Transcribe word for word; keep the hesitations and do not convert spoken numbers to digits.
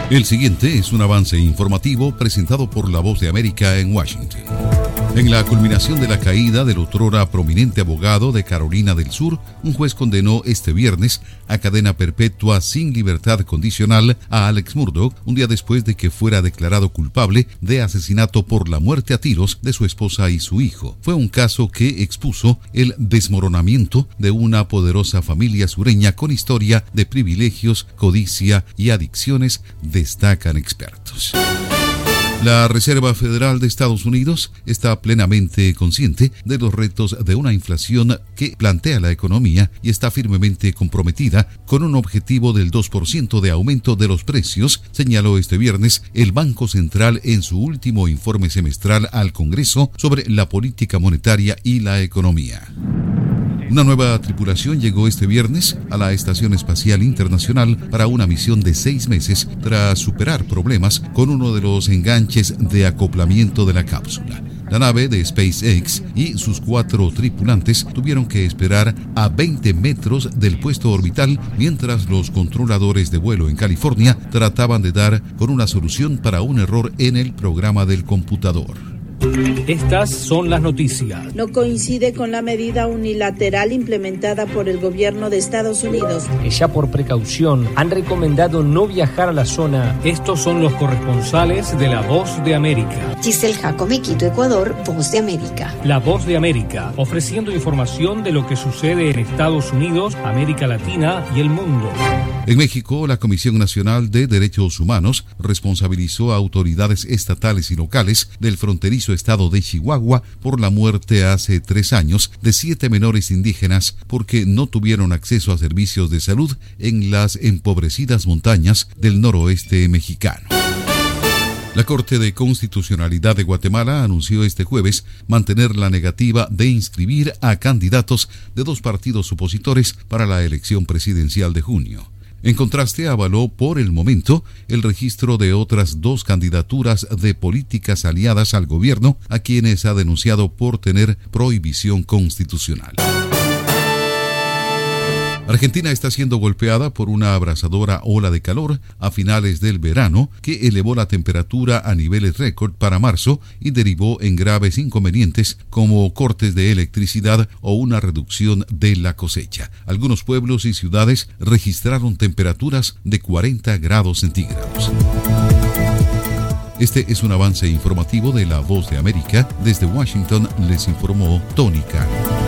El siguiente es un avance informativo presentado por La Voz de América en Washington. En la culminación de la caída del otrora prominente abogado de Carolina del Sur, un juez condenó este viernes a cadena perpetua sin libertad condicional a Alex Murdaugh, un día después de que fuera declarado culpable de asesinato por la muerte a tiros de su esposa y su hijo. Fue un caso que expuso el desmoronamiento de una poderosa familia sureña con historia de privilegios, codicia y adicciones, destacan expertos. La Reserva Federal de Estados Unidos está plenamente consciente de los retos de una inflación que plantea la economía y está firmemente comprometida con un objetivo del dos por ciento de aumento de los precios, señaló este viernes el Banco Central en su último informe semestral al Congreso sobre la política monetaria y la economía. Una nueva tripulación llegó este viernes a la Estación Espacial Internacional para una misión de seis meses tras superar problemas con uno de los enganches de acoplamiento de la cápsula. La nave de SpaceX y sus cuatro tripulantes tuvieron que esperar a veinte metros del puesto orbital mientras los controladores de vuelo en California trataban de dar con una solución para un error en el programa del computador. Estas son las noticias. No coincide con la medida unilateral implementada por el gobierno de Estados Unidos. Que ya por precaución han recomendado no viajar a la zona. Estos son los corresponsales de La Voz de América. Giselle Jacome, Quito, Ecuador, Voz de América. La Voz de América, ofreciendo información de lo que sucede en Estados Unidos, América Latina y el mundo. En México, la Comisión Nacional de Derechos Humanos responsabilizó a autoridades estatales y locales del fronterizo estado de Chihuahua por la muerte hace tres años de siete menores indígenas porque no tuvieron acceso a servicios de salud en las empobrecidas montañas del noroeste mexicano. La Corte de Constitucionalidad de Guatemala anunció este jueves mantener la negativa de inscribir a candidatos de dos partidos opositores para la elección presidencial de junio. En contraste, avaló por el momento el registro de otras dos candidaturas de políticas aliadas al gobierno, a quienes ha denunciado por tener prohibición constitucional. Argentina está siendo golpeada por una abrasadora ola de calor a finales del verano que elevó la temperatura a niveles récord para marzo y derivó en graves inconvenientes como cortes de electricidad o una reducción de la cosecha. Algunos pueblos y ciudades registraron temperaturas de cuarenta grados centígrados. Este es un avance informativo de La Voz de América. Desde Washington les informó Tony Cano.